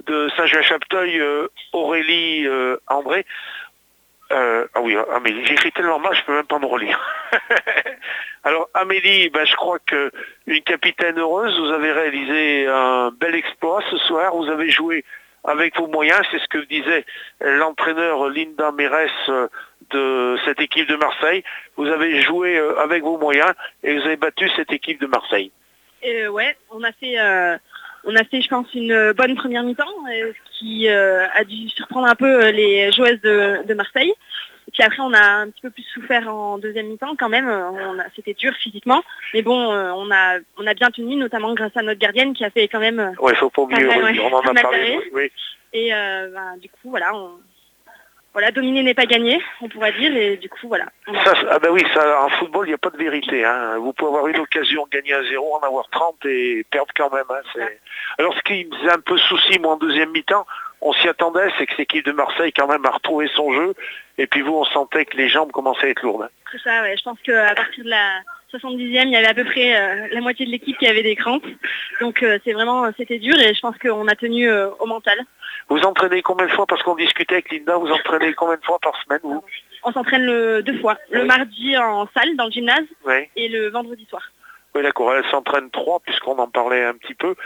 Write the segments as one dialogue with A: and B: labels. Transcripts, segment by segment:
A: de Saint-Jean-Chapteuil, Aurélie, André. Amélie, j'écris tellement mal, je peux même pas me relire. Alors Amélie, je crois que une capitaine heureuse, vous avez réalisé un bel exploit ce soir, vous avez joué avec vos moyens, c'est ce que disait l'entraîneur Linda Mérès de cette équipe de Marseille. Vous avez joué avec vos moyens et vous avez battu cette équipe de Marseille.
B: Ouais, on a fait, je pense, une bonne première mi-temps, ce qui a dû surprendre un peu les joueuses de Marseille. Et puis après, on a un petit peu plus souffert en deuxième mi-temps quand même. C'était dur physiquement, mais bon, on a bien tenu, notamment grâce à notre gardienne qui a fait quand même.
A: Ouais, faut pas oublier, on en a parlé. Oui.
B: Et du coup, voilà, dominer n'est pas gagné, on pourrait dire, et du coup, voilà.
A: En football, il n'y a pas de vérité. Hein. Vous pouvez avoir une occasion, gagner à 0, en avoir 30 et perdre quand même. Hein. Alors, ce qui me faisait un peu souci, moi, en deuxième mi-temps, on s'y attendait, c'est que cette équipe de Marseille, quand même, a retrouvé son jeu. Et puis vous, on sentait que les jambes commençaient à être lourdes. Hein.
B: C'est ça, ouais. Je pense qu'à partir de la 70e, il y avait à peu près la moitié de l'équipe qui avait des crampes. Donc, c'était dur et je pense qu'on a tenu au mental.
A: Vous entraînez combien de fois, parce qu'on discutait avec Linda, vous entraînez combien de fois par semaine vous?
B: On s'entraîne 2 fois. Le mardi en salle, dans le gymnase, et le vendredi soir.
A: Oui, d'accord, elle s'entraîne 3, puisqu'on en parlait un petit peu.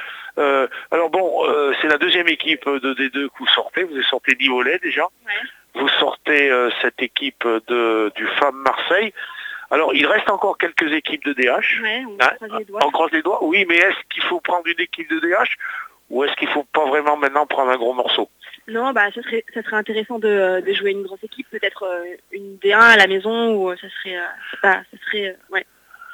A: C'est la deuxième équipe de D2 que vous sortez. Vous sortez Nivolet déjà.
B: Ouais.
A: Vous sortez cette équipe du FAM Marseille. Alors, il reste encore quelques équipes de DH.
B: Ouais, on croise les doigts.
A: On croise les doigts, oui, mais est-ce qu'il faut prendre une équipe de DH ou est-ce qu'il ne faut pas vraiment maintenant prendre un gros morceau?
B: Non, ça serait intéressant de jouer une grosse équipe, peut-être une D1 à la maison, ou ça serait, ouais.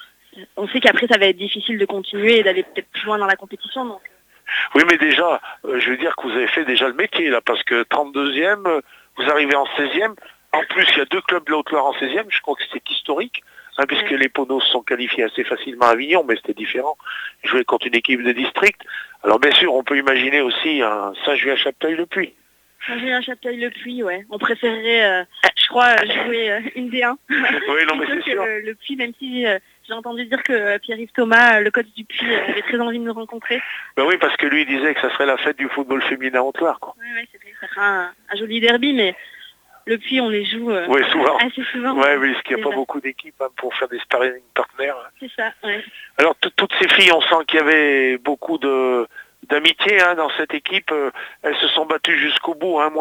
B: On sait qu'après, ça va être difficile de continuer et d'aller peut-être plus loin dans la compétition. Donc.
A: Oui, mais déjà, je veux dire que vous avez fait déjà le métier, là, parce que 32e, vous arrivez en 16e. En plus, il y a 2 clubs de la Haute-Loire en 16e. Je crois que c'est historique, puisque les Ponos sont qualifiés assez facilement à Avignon, mais c'était différent. Jouer contre une équipe de district. Alors, bien sûr, on peut imaginer aussi un Saint-Julien-Chapteuil-le-Puy.
B: Saint-Julien-Chapteuil-le-Puy, ouais. On préférerait, je crois, jouer une D1.
A: Oui, non, mais c'est sûr.
B: Le Puy, même si j'ai entendu dire que Pierre-Yves Thomas, le coach du Puy, avait très envie de nous rencontrer.
A: Ben oui, parce que lui, il disait que ça serait la fête du football féminin Haute-Loire, quoi.
B: Oui, c'est vrai. Ça fera un joli derby, mais le Puy, on les joue
A: souvent.
B: assez souvent.
A: Oui, parce qu'il n'y a pas beaucoup d'équipes pour faire des sparring partners.
B: C'est ça, ouais.
A: Alors, toutes ces filles, on sent qu'il y avait beaucoup d'amitié dans cette équipe. Elles se sont battues jusqu'au bout. Moi,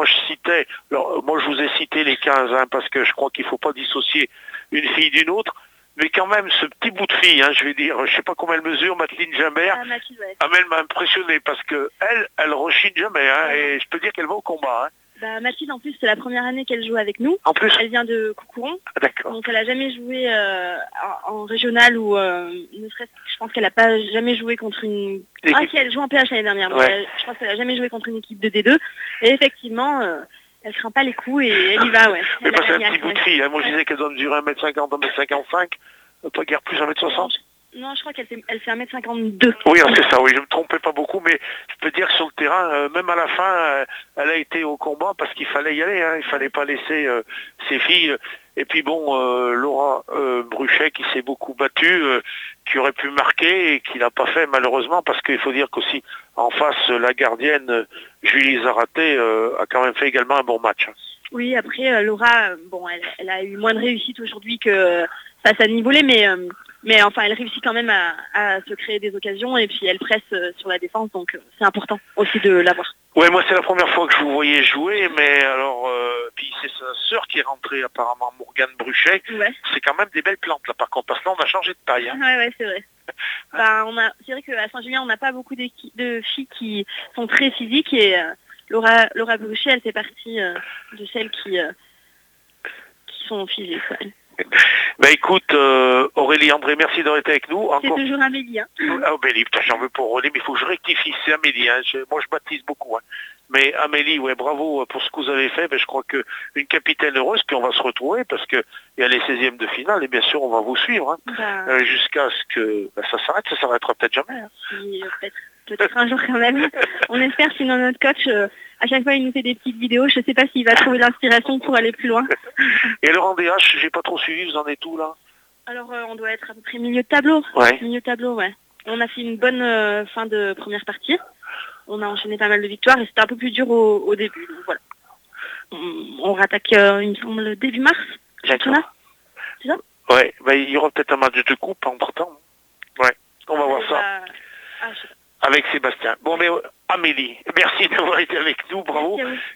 A: je vous ai cité les 15, parce que je crois qu'il ne faut pas dissocier une fille d'une autre. Mais quand même, ce petit bout de fille, je vais dire, je ne sais pas comment elle mesure, Madeline Gimbert, elle m'a impressionné parce que elle rechigne jamais, et je peux dire qu'elle va au combat.
B: Mathilde, en plus, c'est la première année qu'elle joue avec nous.
A: En plus,
B: elle vient de Coucouron.
A: Ah, d'accord.
B: Donc, elle n'a jamais joué en régional ou ne serait-ce que je pense qu'elle n'a pas jamais joué contre une... Ah si, elle joue en PH l'année dernière. Mais je pense qu'elle n'a jamais joué contre une équipe de D2. Et effectivement, elle craint pas les coups et elle y va, ouais.
A: Mais c'est un petit bout de fille. Moi, je disais qu'elle doit mesurer 1m50, 1m55. Pas guère plus 1m60.
B: Non, je crois qu'elle fait 1m52.
A: Oui, c'est ça, oui, je ne me trompais pas beaucoup, mais je peux dire que sur le terrain, même à la fin, elle a été au combat parce qu'il fallait y aller, il fallait pas laisser ses filles. Et puis bon, Laura Bruchet qui s'est beaucoup battue, qui aurait pu marquer et qui l'a pas fait malheureusement, parce qu'il faut dire qu'aussi en face, la gardienne Julie Zaraté a quand même fait également un bon match.
B: Oui, après Laura, elle a eu moins de réussite aujourd'hui que face à Nivolet, mais enfin, elle réussit quand même à se créer des occasions et puis elle presse sur la défense, donc c'est important aussi de l'avoir.
A: Ouais, moi c'est la première fois que je vous voyais jouer, mais alors, puis c'est sa sœur qui est rentrée apparemment, Morgane Bruchet.
B: Ouais.
A: C'est quand même des belles plantes là par contre, parce que là on a changé de taille.
B: Ouais, c'est vrai. C'est vrai qu'à Saint-Julien, on n'a pas beaucoup de filles qui sont très physiques et Laura Bruchet, elle fait partie de celles qui sont physiques. Ouais.
A: Écoute, Aurélie, André, merci d'avoir été avec nous.
B: C'est toujours Amélie.
A: Amélie, putain, j'en veux pour Aurélie, mais il faut que je rectifie, c'est Amélie. Moi, je baptise beaucoup. Mais Amélie, bravo pour ce que vous avez fait. Je crois qu'une capitaine heureuse, puis on va se retrouver, parce qu'il y a les 16e de finale, et bien sûr, on va vous suivre, jusqu'à ce que ça s'arrête. Ça s'arrêtera peut-être jamais.
B: Oui, peut-être un jour quand même. On espère, sinon notre coach... à chaque fois, il nous fait des petites vidéos. Je ne sais pas s'il va trouver l'inspiration pour aller plus loin.
A: Et alors en DH, j'ai pas trop suivi, vous en êtes où là?
B: Alors, on doit être à peu près milieu de tableau.
A: Ouais.
B: Milieu de tableau, ouais. On a fait une bonne fin de première partie. on a enchaîné pas mal de victoires et c'était un peu plus dur au début. Donc voilà. On rattaque, il me semble, début mars.
A: D'accord.
B: C'est ça?
A: Ouais, il y aura peut-être un match de coupe en temps. Ouais, on va voir ça.
B: Je sais pas.
A: Avec Sébastien. Bon, mais Amélie, merci d'avoir été avec nous, bravo.